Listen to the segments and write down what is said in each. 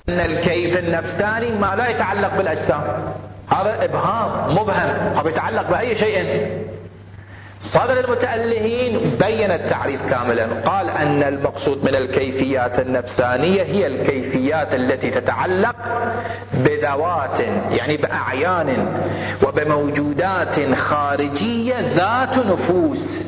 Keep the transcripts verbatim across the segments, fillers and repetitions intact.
أن الكيف النفساني ما لا يتعلق بالأجسام، هذا إبهام مبهم، هو يتعلق بأي شيء. صدر المتألهين بين التعريف كاملا، قال أن المقصود من الكيفيات النفسانية هي الكيفيات التي تتعلق بذوات، يعني بأعيان وبموجودات خارجية ذات نفوس،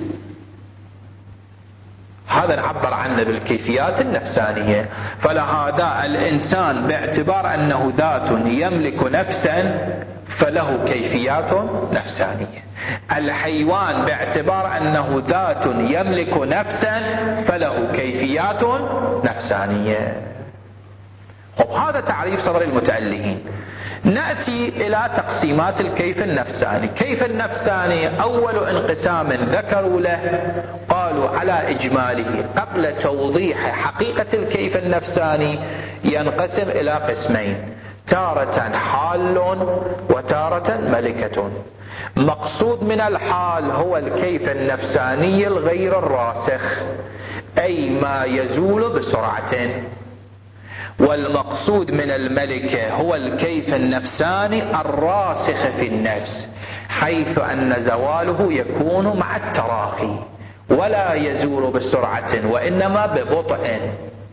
هذا نعبر عنه بالكيفيات النفسانية. فلهذا الإنسان باعتبار أنه ذات يملك نفسا فله كيفيات نفسانية، الحيوان باعتبار أنه ذات يملك نفسا فله كيفيات نفسانية. خب هذا تعريف صدر المتألهين. نأتي إلى تقسيمات الكيف النفساني. كيف النفساني أول انقسام ذكروا له قالوا على إجماله قبل توضيح حقيقة الكيف النفساني ينقسم إلى قسمين، تارة حال وتارة ملكة. مقصود من الحال هو الكيف النفساني الغير الراسخ، أي ما يزول بسرعة، والمقصود من الملكة هو الكيف النفساني الراسخ في النفس، حيث أن زواله يكون مع التراخي ولا يزول بسرعة وإنما ببطء.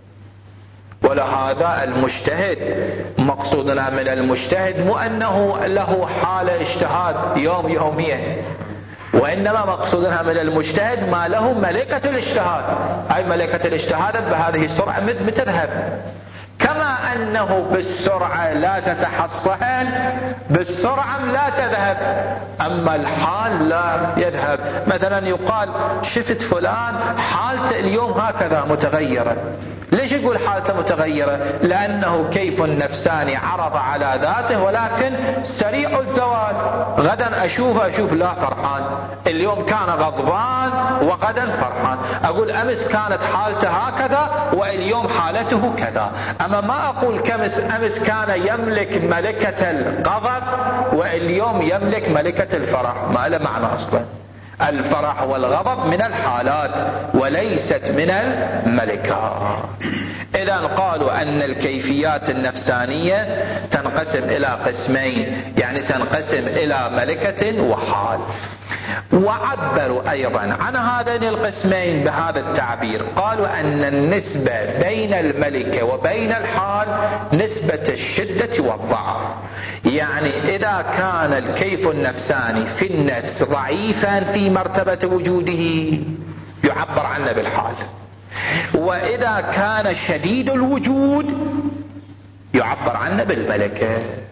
ولهذا المجتهد مقصودنا من المجتهد مو أنه له حالة اجتهاد يوم يوميا، وإنما مقصودنا من المجتهد ما له ملكة الاجتهاد، أي ملكة الاجتهاد بهذه السرعة متذهب، كما أنه بالسرعة لا تتحصل بالسرعة لا تذهب، أما الحال لا يذهب. مثلا يقال شفت فلان حالته اليوم هكذا متغيرة، ليش يقول حالته متغيرة؟ لأنه كيف نفساني عرض على ذاته ولكن سريع الزوال، غدا أشوفه أشوف لا فرحان، اليوم كان غضبان وغدا فرحان، أقول أمس كانت حالته هكذا واليوم حالته كذا. أما ما أقول كمس أمس كان يملك ملكة الغضب واليوم يملك ملكة الفرح، ما له معنى أصلا. الفرح والغضب من الحالات وليست من الملكة. إذن قالوا أن الكيفيات النفسانية تنقسم إلى قسمين، يعني تنقسم إلى ملكة وحال. وعبروا أيضا عن هذين القسمين بهذا التعبير، قالوا أن النسبة بين الملكة وبين الحال نسبة الشدة والضعف، يعني إذا كان الكيف النفساني في النفس ضعيفا في مرتبة وجوده يعبر عنه بالحال، وإذا كان شديد الوجود يعبر عنه بالملكة.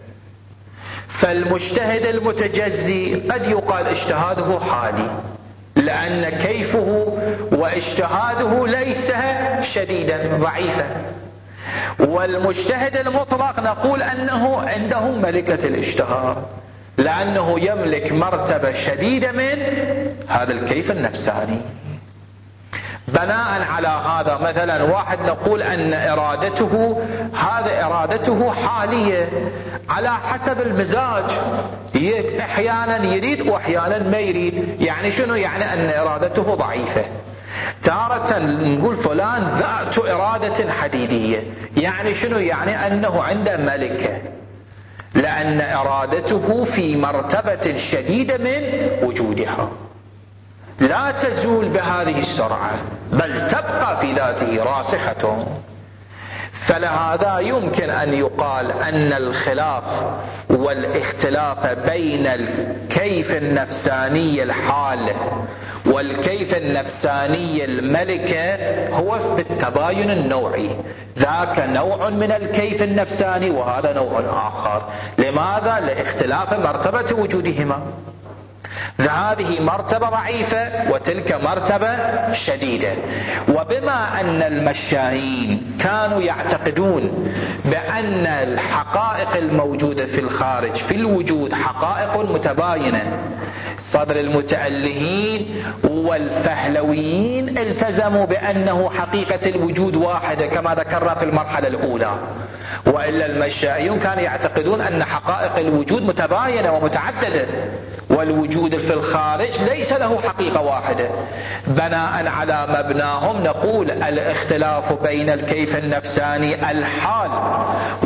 فالمجتهد المتجزي قد يقال اجتهاده حالي لأن كيفه واجتهاده ليس شديدا ضعيفا، والمجتهد المطلق نقول أنه عنده ملكة الاجتهاد لأنه يملك مرتبة شديدة من هذا الكيف النفساني. بناء على هذا مثلا واحد نقول أن إرادته هذا إرادته حالية على حسب المزاج، أحيانا يريد وأحيانا ما يريد. يعني شنو؟ يعني أن إرادته ضعيفة. تارة نقول فلان ذات إرادة حديدية، يعني شنو؟ يعني أنه عنده ملكة لأن إرادته في مرتبة شديدة من وجودها لا تزول بهذه السرعة بل تبقى في ذاته راسخة. فلهذا يمكن أن يقال أن الخلاف والاختلاف بين الكيف النفساني الحال والكيف النفساني الملكة هو بالتباين النوعي، ذاك نوع من الكيف النفساني وهذا نوع آخر. لماذا؟ لاختلاف مرتبة وجودهما، هذه مرتبة ضعيفة وتلك مرتبة شديدة. وبما أن المشائين كانوا يعتقدون بأن الحقائق الموجودة في الخارج في الوجود حقائق متباينة، صدر المتألهين والفهلويين التزموا بأنه حقيقة الوجود واحدة كما ذكرنا في المرحلة الأولى، وإلا المشائين كانوا يعتقدون أن حقائق الوجود متباينة ومتعددة، والوجود في الخارج ليس له حقيقة واحدة. بناء على مبناهم نقول الاختلاف بين الكيف النفساني الحال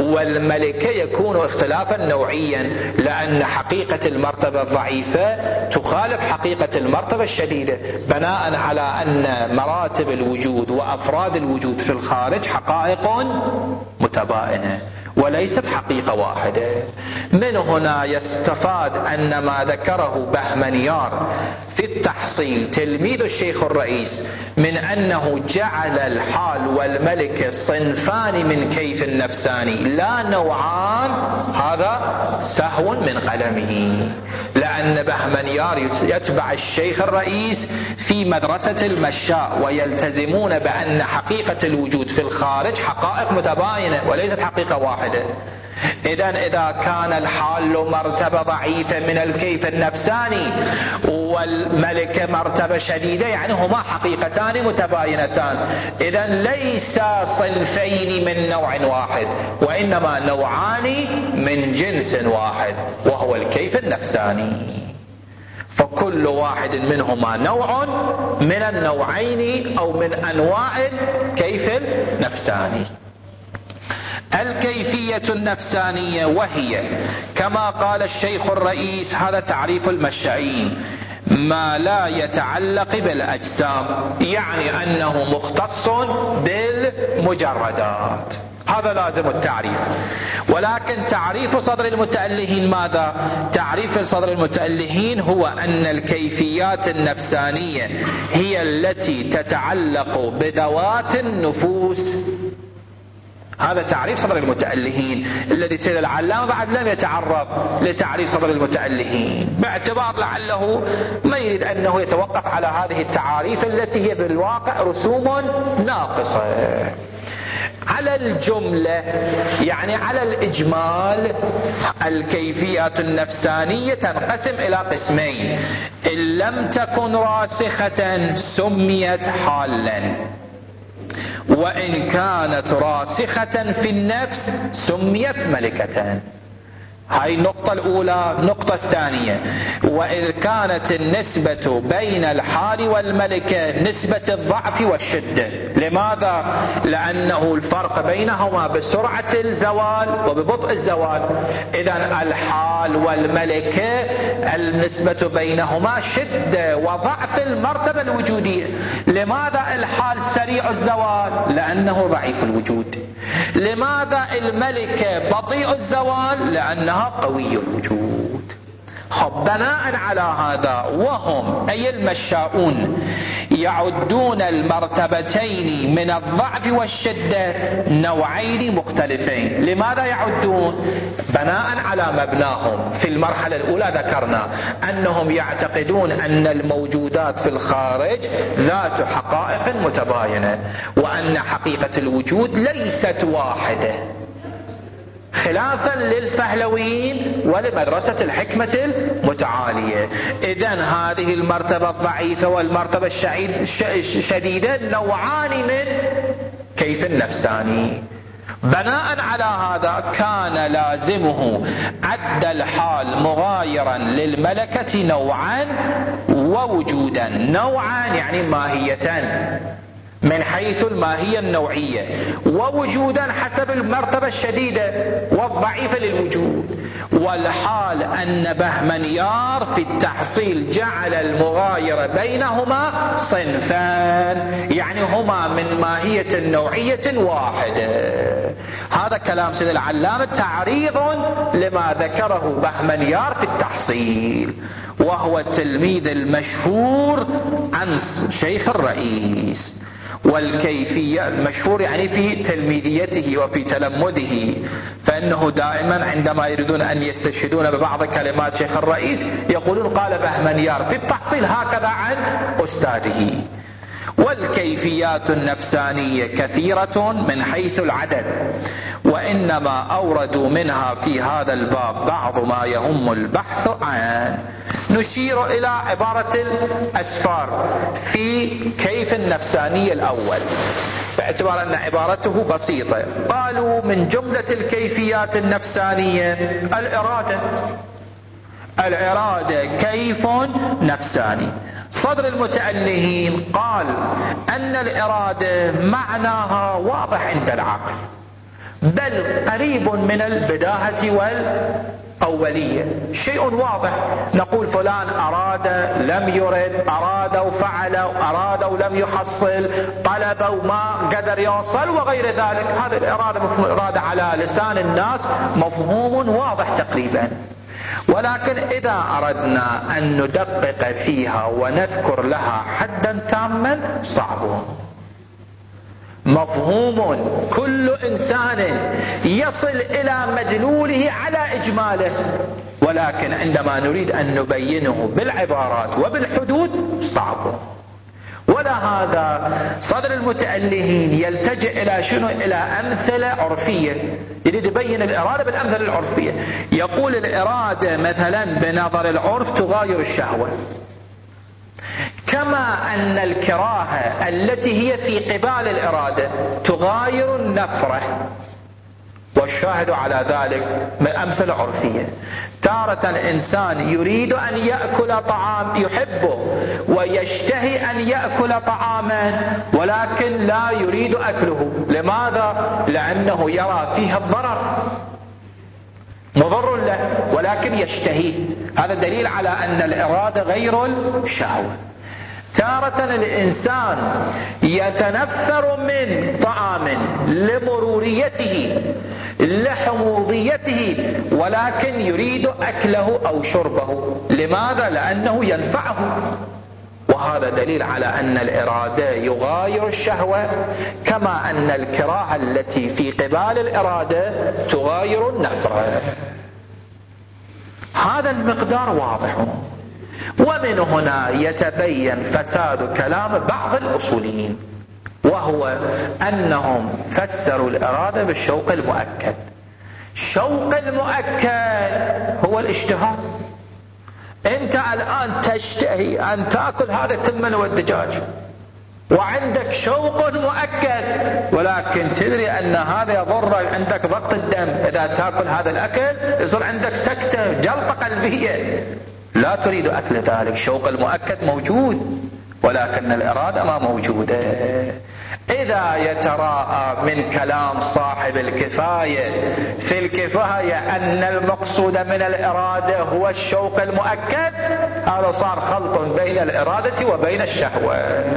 والملكة يكون اختلافا نوعيا، لأن حقيقة المرتبة الضعيفة تخالف حقيقة المرتبة الشديدة، بناء على أن مراتب الوجود وأفراد الوجود في الخارج حقائق متباينة وليست حقيقة واحدة. من هنا يستفاد أن ما ذكره بهمنيار في التحصيل تلميذ الشيخ الرئيس من أنه جعل الحال والملكة صنفان من كيف النفساني لا نوعان، هذا سهو من قلمه، لأن بهمنيار يتبع الشيخ الرئيس في مدرسة المشاء ويلتزمون بأن حقيقة الوجود في الخارج حقائق متباينة وليست حقيقة واحدة. إذن إذا كان الحال مرتبة ضعيفة من الكيف النفساني والملكة مرتبة شديدة، يعني هما حقيقتان متباينتان، إذن ليس صنفين من نوع واحد وإنما نوعان من جنس واحد وهو الكيف النفساني، فكل واحد منهما نوع من النوعين أو من أنواع الكيف النفساني. الكيفية النفسانية وهي كما قال الشيخ الرئيس، هذا تعريف المشائين، ما لا يتعلق بالأجسام، يعني أنه مختص بالمجردات، هذا لازم التعريف. ولكن تعريف صدر المتألهين ماذا؟ تعريف صدر المتألهين هو أن الكيفيات النفسانية هي التي تتعلق بذوات النفوس. هذا تعريف صدر المتألهين الذي سيد العلامة بعد لم يتعرض لتعريف صدر المتألهين، باعتبار لعله ما يريد أنه يتوقف على هذه التعاريف التي هي بالواقع رسوم ناقصة. على الجملة يعني على الإجمال، الكيفيات النفسانية تنقسم إلى قسمين: إن لم تكن راسخة سميت حالا، وإن كانت راسخة في النفس سميت ملكة. هاي النقطة الأولى. النقطة الثانية: وإذ كانت النسبة بين الحال والملكة نسبة الضعف والشدة. لماذا؟ لأنه الفرق بينهما بسرعة الزوال وببطء الزوال. إذن الحال والملكة النسبة بينهما شدة وضعف المرتبة الوجودية. لماذا الحال سريع الزوال؟ لأنه ضعيف الوجود. لماذا الملكة بطيء الزوال؟ لأنها قوي الوجود. خب بناء على هذا وهم أي المشاؤون يعدون المرتبتين من الضعف والشدة نوعين مختلفين. لماذا يعدون؟ بناء على مبناهم. في المرحلة الأولى ذكرنا أنهم يعتقدون أن الموجودات في الخارج ذات حقائق متباينة، وأن حقيقة الوجود ليست واحدة، خلافا للفهلويين ولمدرسة الحكمة المتعالية. إذن هذه المرتبة الضعيفة والمرتبة الشديدة نوعان من كيف النفساني. بناء على هذا كان لازمه عد الحال مغايرا للملكة نوعا ووجودا. نوعا يعني ماهية من حيث الماهية النوعية، ووجودا حسب المرتبة الشديدة والضعيفة للوجود. والحال أن بهمنيار في التحصيل جعل المغايرة بينهما صنفان، يعني هما من ماهية نوعية واحدة. هذا كلام سيد العلامة تعريض لما ذكره بهمنيار في التحصيل، وهو التلميذ المشهور عن شيخ الرئيس. والكيفية المشهور يعني في تلميذيته وفي تلمذه، فإنه دائما عندما يريدون أن يستشهدون ببعض كلمات شيخ الرئيس يقولون قال بهمنيار في التحصيل هكذا عن أستاذه. والكيفيات النفسانية كثيرة من حيث العدد، وإنما أوردوا منها في هذا الباب بعض ما يهم البحث عنه. نشير إلى عبارة الأسفار في كيف النفسانية الأول، باعتبار أن عبارته بسيطة. قالوا من جملة الكيفيات النفسانية الإرادة. الإرادة كيف نفساني. صدر المتألهين قال أن الإرادة معناها واضح عند العقل، بل قريب من البداهة والأولية، شيء واضح. نقول فلان أراد لم يرد، أراد وفعل، أراد ولم يحصل، طلب وما قدر يوصل وغير ذلك. هذه الإرادة مفهوم الإرادة على لسان الناس مفهوم واضح تقريبا. ولكن إذا أردنا أن ندقق فيها ونذكر لها حدا تاما صعب. مفهوم كل إنسان يصل إلى مدلوله على إجماله، ولكن عندما نريد أن نبينه بالعبارات وبالحدود صعب. ولهذا صدر المتألهين يلتجئ إلى شنو؟ إلى أمثلة عرفية، يريد يبين الإرادة بالأمثلة العرفية. يقول الإرادة مثلا بنظر العرف تغاير الشهوة، كما أن الكراهة التي هي في قبال الإرادة تغاير النفرة. والشاهد على ذلك من أمثلة عرفية. تارة الإنسان يريد أن يأكل طعام يحبه ويشتهي أن يأكل طعاما، ولكن لا يريد أكله. لماذا؟ لأنه يرى فيها الضرر، مضر له، ولكن يشتهيه. هذا دليل على أن الإرادة غير الشهوة. تارة الإنسان يتنفر من طعام لمروريته لحموضيته، ولكن يريد أكله أو شربه. لماذا؟ لأنه ينفعه. وهذا دليل على أن الإرادة يغاير الشهوة، كما أن الكراهة التي في قبال الإرادة تغاير النفرة. هذا المقدار واضح. ومن هنا يتبين فساد كلام بعض الأصوليين، وهو أنهم فسروا الإرادة بالشوق المؤكد. الشوق المؤكد هو الاشتهاء. أنت الآن تشتهي أن تأكل هذا التمن والدجاج، وعندك شوق مؤكد، ولكن تدري أن هذا يضر، عندك ضغط الدم، إذا تأكل هذا الأكل يصير عندك سكتة جلطة قلبية، لا تريد أكل ذلك. الشوق المؤكد موجود، ولكن الإرادة ما موجودة. إذا يتراءى من كلام صاحب الكفاية في الكفاية أن المقصود من الإرادة هو الشوق المؤكد، هذا صار خلط بين الإرادة وبين الشهوة.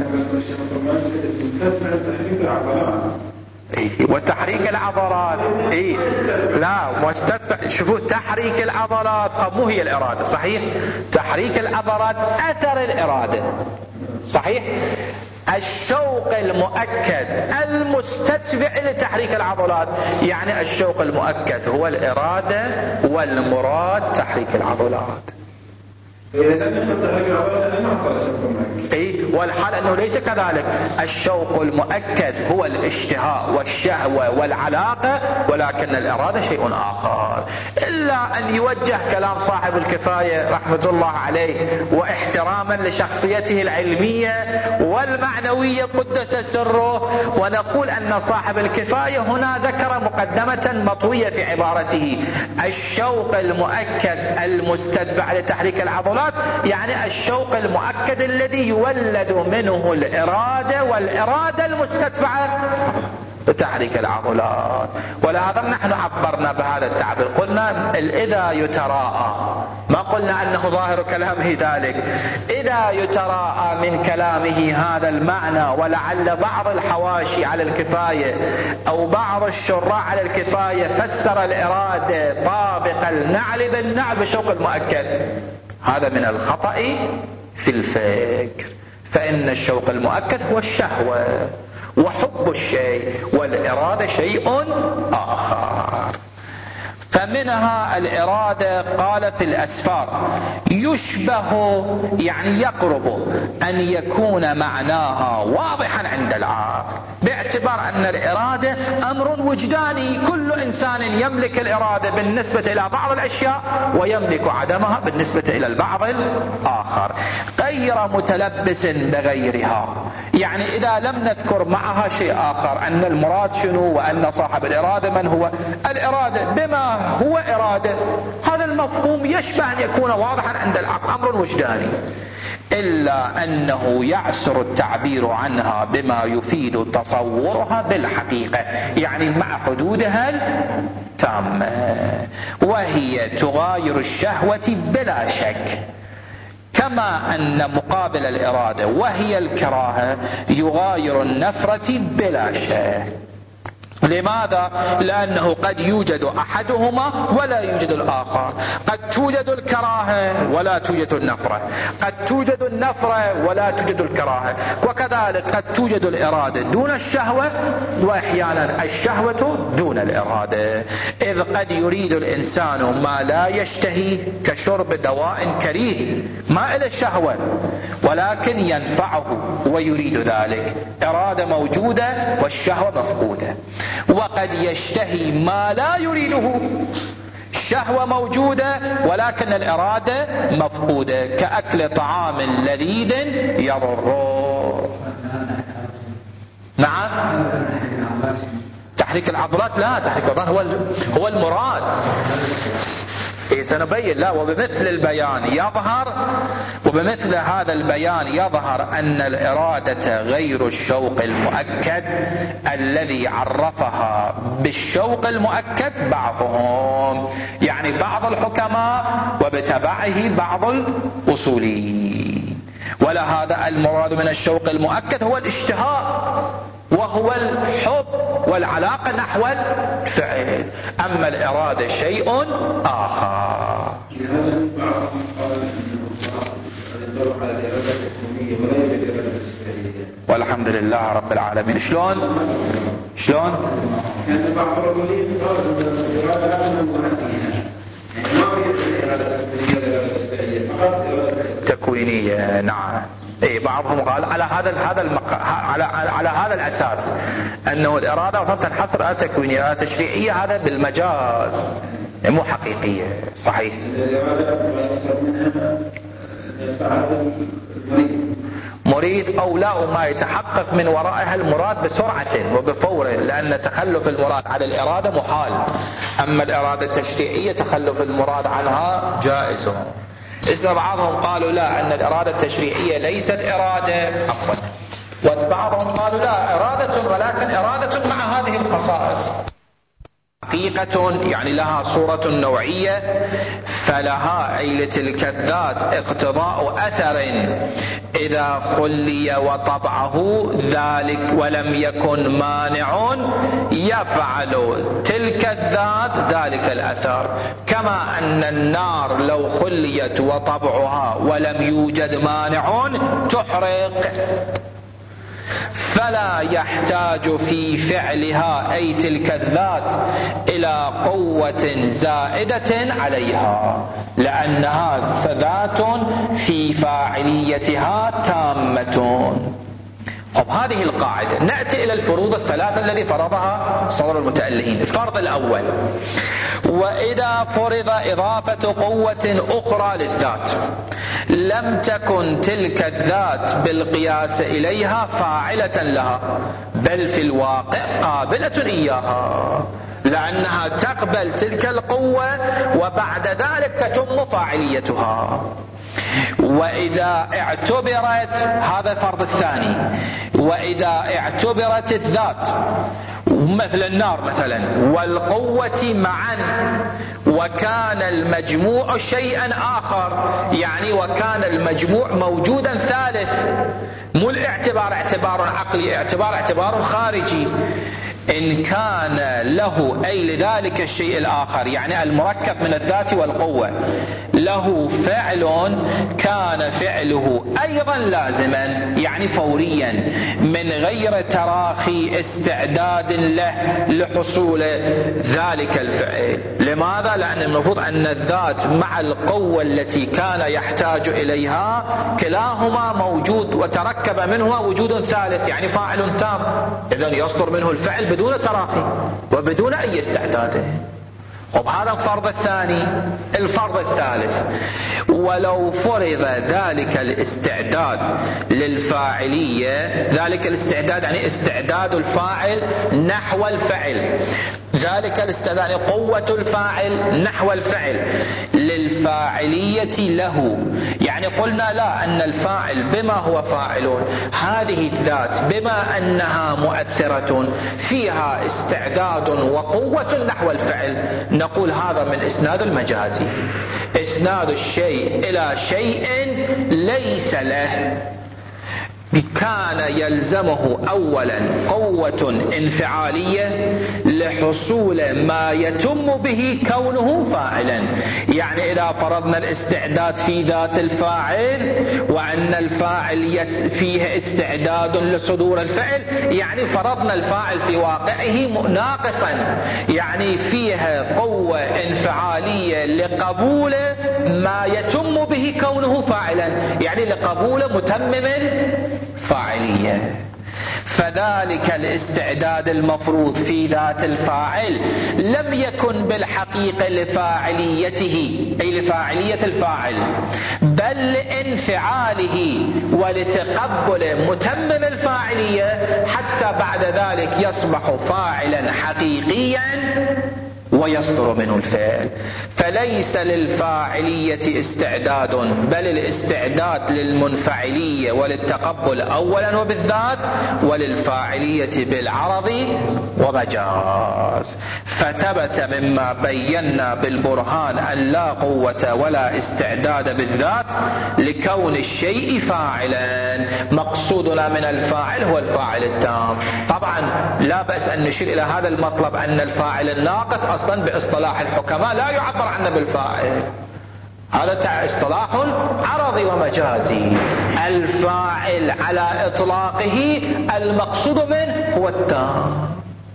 وتحريك العضلات إيه؟ لا مستدفع. شوفوا تحريك العضلات مو هي الإرادة، صحيح؟ تحريك العضلات أثر الإرادة، صحيح؟ الشوق المؤكد المستتبع لتحريك العضلات، يعني الشوق المؤكد هو الإرادة والمراد تحريك العضلات. إذا لم يحصل تحريك العضلات ما حصل الشوق المؤكد. إيه؟ والحال أنه ليس كذلك. الشوق المؤكد هو الاشتهاء والشهوة والعلاقة، ولكن الإرادة شيء آخر. إلا أن يوجه كلام صاحب الكفاية رحمة الله عليه واحتراما لشخصيته العلمية والمعنوية قدس سره، ونقول أن صاحب الكفاية هنا ذكر مقدمة مطوية في عبارته. الشوق المؤكد المستتبع لتحريك العضلات، يعني الشوق المؤكد الذي يولد منه الإرادة، والإرادة المستتبعة بتحريك العضلات. ولهذا نحن عبرنا بهذا التعبير، قلنا إذا يتراءى، ما قلنا أنه ظاهر كلامه ذلك، إذا يتراءى من كلامه هذا المعنى، ولعل بعض الحواشي على الكفاية أو بعض الشراح على الكفاية فسر الإرادة طابق النعل بالنعل بشوق المؤكد، هذا من الخطأ في الفكر. فإن الشوق المؤكد هو الشهوة وحب الشيء، والإرادة شيء آخر. فمنها الإرادة قال في الأسفار يشبه، يعني يقرب أن يكون معناها واضحا عند العاقل، باعتبار أن الإرادة أمر وجداني، كل إنسان يملك الإرادة بالنسبة إلى بعض الأشياء ويملك عدمها بالنسبة إلى البعض الآخر، غير متلبس بغيرها. يعني إذا لم نذكر معها شيء آخر، أن المراد شنو، وأن صاحب الإرادة من هو، الإرادة بما هو إرادة، هذا المفهوم يشبه أن يكون واضحا عند العقل، أمر وجداني. إلا أنه يعسر التعبير عنها بما يفيد تصورها بالحقيقة، يعني مع حدودها التامة، وهي تغاير الشهوة بلا شك، كما أن مقابل الإرادة وهي الكراهة يغاير النفرة بلا شك. لماذا؟ لأنه قد يوجد أحدهما ولا يوجد الآخر، قد توجد الكراهة ولا توجد النفرة، قد توجد النفرة ولا توجد الكراهة، وكذلك قد توجد الإرادة دون الشهوة، وأحيانا الشهوة دون الإرادة، إذ قد يريد الإنسان ما لا يشتهيه كشرب دواء كريه ما إلى الشهوة، ولكن ينفعه ويريد ذلك، إرادة موجودة والشهوة مفقودة. وقد يشتهي ما لا يريده، الشهوة موجودة ولكن الإرادة مفقودة، كأكل طعام لذيذ يضر. نعم، تحريك العضلات لا، تحريك العضلات هو هو المراد. إيه سنبين. لا، وبمثل البيان يظهر وبمثل هذا البيان يظهر أن الإرادة غير الشوق المؤكد الذي عرفها بالشوق المؤكد بعضهم، يعني بعض الحكماء وبتبعه بعض الأصوليين. ولهذا المراد من الشوق المؤكد هو الاشتهاء وهو الحب والعلاقة نحو الفعل، أما الإرادة شيء آخر. والحمد لله رب العالمين. شلون شلون تكوينية. نعم، اي بعضهم قال على هذا هذا المق... على على هذا الاساس انه الاراده اصلا تنحصر على تكوينيه، على تشريعيه، هذا بالمجاز مو حقيقيه. صحيح. مريد او لا، وما يتحقق من ورائها المراد بسرعه وبفور، لان تخلف المراد عن الاراده محال، اما الاراده التشريعيه تخلف المراد عنها جائز. إذا بعضهم قالوا لا، أن الإرادة التشريعية ليست إرادة عفوا، وبعضهم قالوا لا، إرادة ولكن إرادة مع هذه الخصائص، حقيقة يعني لها صورة نوعية، فلها أي لتلك الذات اقتضاء أثر إذا خلي وطبعه ذلك ولم يكن مانع يفعل تلك الذات ذلك الأثر، كما أن النار لو خليت وطبعها ولم يوجد مانع تحرق، فلا يحتاج في فعلها أي تلك الذات إلى قوة زائدة عليها، لأنها ذات في فاعليتها تامة. طب هذه القاعدة. نأتي إلى الفروض الثلاثة الذي فرضها صدر المتألهين. الفرض الأول: وإذا فرض إضافة قوة أخرى للذات لم تكن تلك الذات بالقياس إليها فاعلة لها، بل في الواقع قابلة إياها، لأنها تقبل تلك القوة وبعد ذلك تتم فاعليتها. وإذا اعتبرت، هذا الفرض الثاني، وإذا اعتبرت الذات مثل النار مثلا والقوة معا وكان المجموع شيئا آخر، يعني وكان المجموع موجودا ثالث، مو الاعتبار اعتبار عقلي، اعتبار اعتبار خارجي، إن كان له أي لذلك الشيء الآخر، يعني المركب من الذات والقوة، له فعل كان فعله أيضا لازما، يعني فوريا، من غير تراخي استعداد له لحصول ذلك الفعل. لماذا؟ لأن المفروض أن الذات مع القوة التي كان يحتاج إليها كلاهما موجود وتركب منهما وجود ثالث، يعني فاعل تام، إذن يصدر منه الفعل بدون تراخي وبدون أي استعداد. وبهذا الفرض الثاني. الفرض الثالث: ولو فرض ذلك الاستعداد للفاعلية، ذلك الاستعداد يعني استعداد الفاعل نحو الفعل، ذلك الاستعداد قوة الفاعل نحو الفعل للفاعلية له يعني قلنا لا، أن الفاعل بما هو فاعل، هذه الذات بما أنها مؤثرة فيها استعداد وقوة نحو الفعل، نقول هذا من إسناد المجازي، إسناد الشيء إلى شيء ليس له. كان يلزمه أولا قوة انفعالية لحصول ما يتم به كونه فاعلا. يعني إذا فرضنا الاستعداد في ذات الفاعل وأن الفاعل فيه استعداد لصدور الفعل، يعني فرضنا الفاعل في واقعه ناقصا، يعني فيها قوة انفعالية لقبول ما يتم به كونه فاعلا، يعني لقبول متمم فاعلية. فذلك الاستعداد المفروض في ذات الفاعل لم يكن بالحقيقة لفاعليته، أي لفاعلية الفاعل، بل لانفعاله ولتقبل متمم الفاعلية، حتى بعد ذلك يصبح فاعلا حقيقيا ويصدر منه الفعل. فليس للفاعلية استعداد، بل الاستعداد للمنفعلية وللتقبل أولا وبالذات، وللفاعلية بالعرض ومجاز. فثبت مما بينا بالبرهان أن لا قوة ولا استعداد بالذات لكون الشيء فاعلا. مقصودنا من الفاعل هو الفاعل التام. طبعا لا بأس أن نشير إلى هذا المطلب، أن الفاعل الناقص أصلا باصطلاح الحكماء لا يعبر عنه بالفاعل، هذا اصطلاح عرضي ومجازي. الفاعل على إطلاقه المقصود منه هو التام،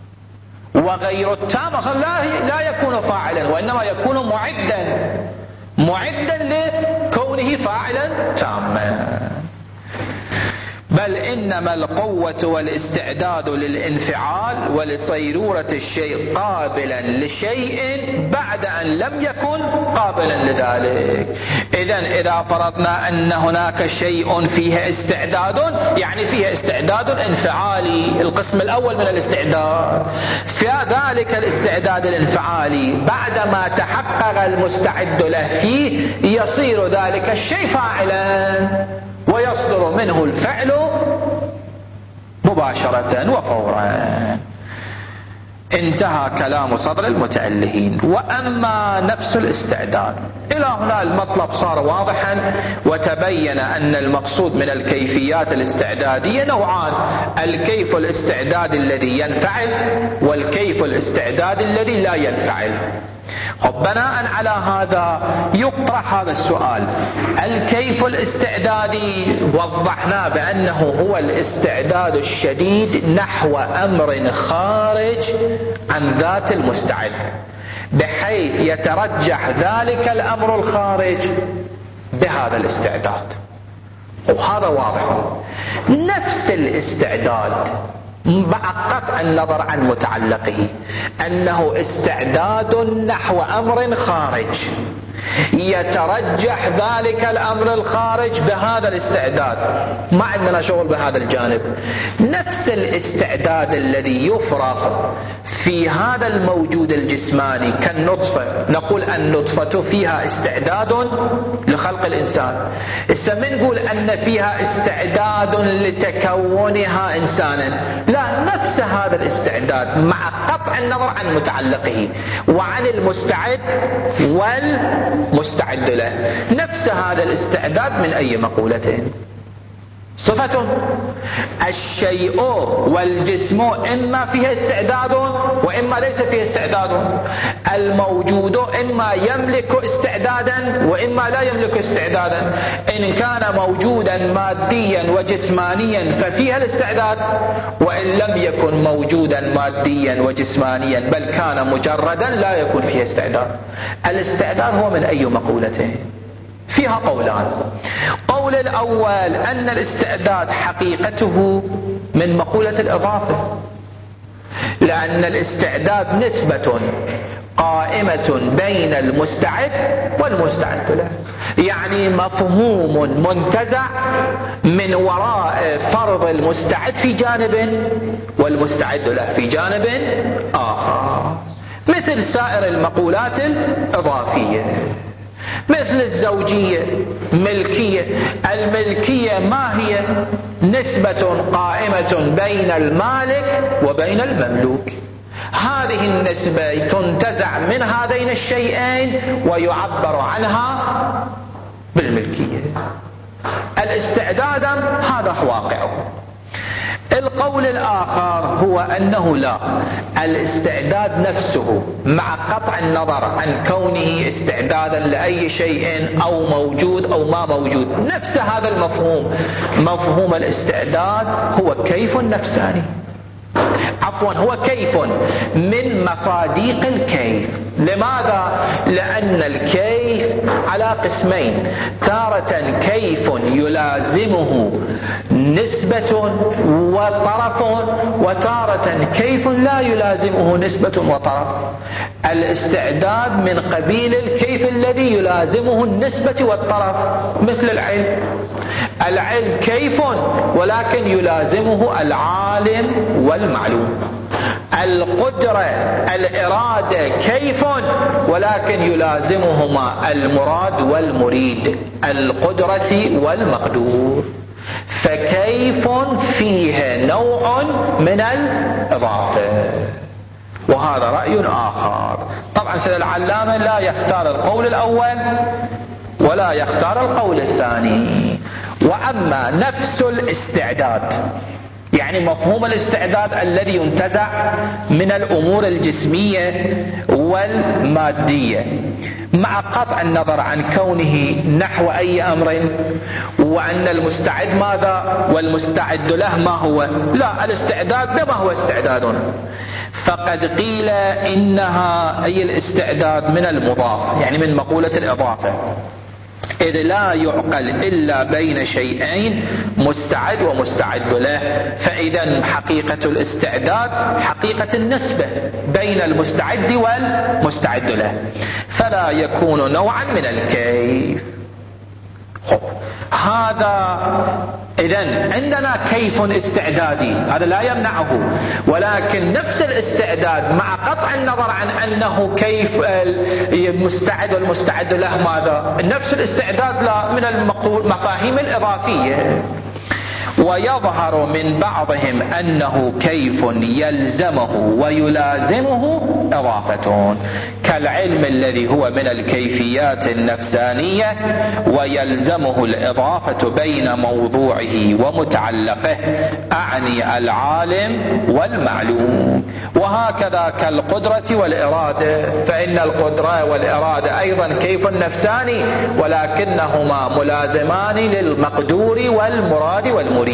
وغير التام أصلا لا, لا يكون فاعلا، وإنما يكون معدا معدا لكونه فاعلا تاما. بل إنما القوة والاستعداد للانفعال ولصيرورة الشيء قابلا لشيء بعد أن لم يكن قابلا لذلك. إذن إذا فرضنا أن هناك شيء فيه استعداد، يعني فيه استعداد انفعالي، القسم الأول من الاستعداد، فذلك الاستعداد الانفعالي بعدما تحقق المستعد له فيه يصير ذلك الشيء فاعلا ويصدر منه الفعل مباشرة وفورا. انتهى كلام صدر المتألهين. وأما نفس الاستعداد، إلى هنا المطلب صار واضحا، وتبين أن المقصود من الكيفيات الاستعدادية نوعان: الكيف الاستعداد الذي ينفعل، والكيف الاستعداد الذي لا ينفعل. بناء على هذا يطرح هذا السؤال: الكيف الاستعدادي وضحنا بأنه هو الاستعداد الشديد نحو أمر خارج عن ذات المستعد، بحيث يترجح ذلك الأمر الخارج بهذا الاستعداد، وهذا واضح. نفس الاستعداد مع قطع النظر عن متعلقه أنه استعداد نحو أمر خارج، يترجح ذلك الأمر الخارج بهذا الاستعداد، ما عندنا شغل بهذا الجانب. نفس الاستعداد الذي يفرغ في هذا الموجود الجسماني كالنطفة، نقول النطفة فيها استعداد لخلق الإنسان، إسا نقول أن فيها استعداد لتكونها إنسانا، لا، نفس هذا الاستعداد مع قطع النظر عن متعلقه وعن المستعد والمستعد له. نفس هذا الاستعداد من أي مقولة؟ صفة الشيء والجسم إما فيه استعداد وإما ليس فيه استعداد. الموجود إما يملك استعدادا وإما لا يملك استعدادا. إن كان موجودا ماديا وجسمانيا ففيها الاستعداد، وإن لم يكن موجودا ماديا وجسمانيا بل كان مجردا لا يكون فيه استعداد. الاستعداد هو من أي مقولتين؟ فيها قولان. قول الأول أن الاستعداد حقيقته من مقولة الإضافة، لأن الاستعداد نسبة قائمة بين المستعد والمستعد له، يعني مفهوم منتزع من وراء فرض المستعد في جانب والمستعد له في جانب آخر، مثل سائر المقولات الإضافية. مثل الزوجية ملكية. الملكية ما هي؟ نسبة قائمة بين المالك وبين المملوك. هذه النسبة تنتزع من هذين الشيئين ويعبر عنها بالملكية. الاستعداد هذا واقعه. القول الآخر هو أنه لا، الاستعداد نفسه مع قطع النظر عن كونه استعدادا لأي شيء أو موجود أو ما موجود، نفس هذا المفهوم، مفهوم الاستعداد هو كيف نفساني، عفوا هو كيف من مصاديق الكيف. لماذا؟ لأن الكيف على قسمين، تارة كيف يلازمه نسبة وطرف، وتارة كيف لا يلازمه نسبة وطرف. الاستعداد من قبيل الكيف الذي يلازمه النسبة والطرف، مثل العلم. العلم كيف ولكن يلازمه العالم والمعلوم. القدرة الإرادة كيف ولكن يلازمهما المراد والمريد، القدرة والمقدور. فكيف فيه نوع من الإضافة. وهذا رأي آخر. طبعا سيد العلامة لا يختار القول الأول ولا يختار القول الثاني. وأما نفس الاستعداد، يعني مفهوم الاستعداد الذي ينتزع من الأمور الجسمية والمادية، مع قطع النظر عن كونه نحو أي أمر، وأن المستعد ماذا والمستعد له ما هو. لا، الاستعداد ما هو استعداد، فقد قيل إنها أي الاستعداد من المضاف، يعني من مقولة الإضافة، إذ لا يعقل إلا بين شيئين مستعد ومستعد له. فإذا حقيقة الاستعداد حقيقة النسبة بين المستعد والمستعد له، فلا يكون نوعا من الكيف. خب هذا إذن عندنا كيف استعدادي، هذا لا يمنعه، ولكن نفس الاستعداد مع قطع النظر عن أنه كيف المستعد والمستعد له ماذا، نفس الاستعداد لا من المفاهيم الإضافية. ويظهر من بعضهم أنه كيف يلزمه ويلازمه إضافة، كالعلم الذي هو من الكيفيات النفسانية ويلزمه الإضافة بين موضوعه ومتعلقه، أعني العالم والمعلوم. وهكذا كالقدرة والإرادة، فإن القدرة والإرادة أيضا كيف نفساني ولكنهما ملازمان للمقدور والمراد والمريد.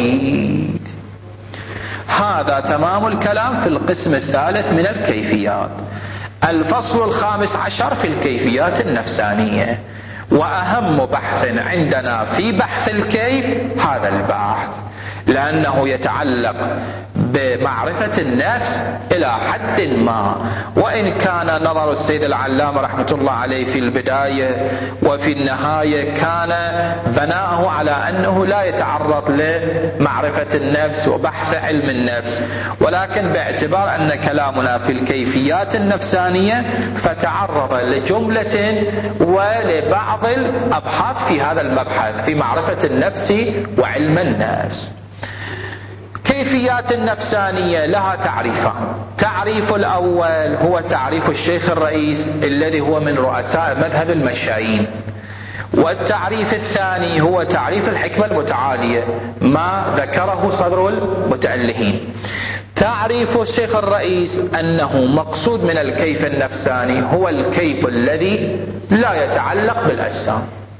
هذا تمام الكلام في القسم الثالث من الكيفيات. الفصل الخامس عشر في الكيفيات النفسانية، وأهم بحث عندنا في بحث الكيف هذا البحث، لأنه يتعلق بمعرفة النفس إلى حد ما. وإن كان نظر السيد العلامة رحمة الله عليه في البداية وفي النهاية كان بناءه على أنه لا يتعرض لمعرفة النفس وبحث علم النفس، ولكن باعتبار أن كلامنا في الكيفيات النفسانية فتعرض لجملة ولبعض الأبحاث في هذا المبحث في معرفة النفس وعلم النفس. كيفيات النفسانية لها تعريفان. تعريف الأول هو تعريف الشيخ الرئيس الذي هو من رؤساء مذهب المشايين، والتعريف الثاني هو تعريف الحكمة المتعالية ما ذكره صدر المتألهين. تعريف الشيخ الرئيس أنه مقصود من الكيف النفساني هو الكيف الذي لا يتعلق بالأجسام،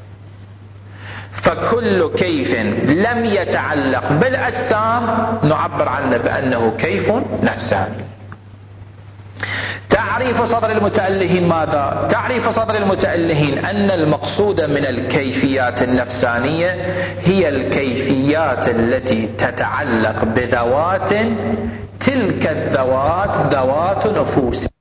فكل كيف لم يتعلق بالأجسام نعبر عنه بأنه كيف نفساني. تعريف صدر المتألهين ماذا؟ تعريف صدر المتألهين أن المقصود من الكيفيات النفسانية هي الكيفيات التي تتعلق بذوات، تلك الذوات ذوات نفوس.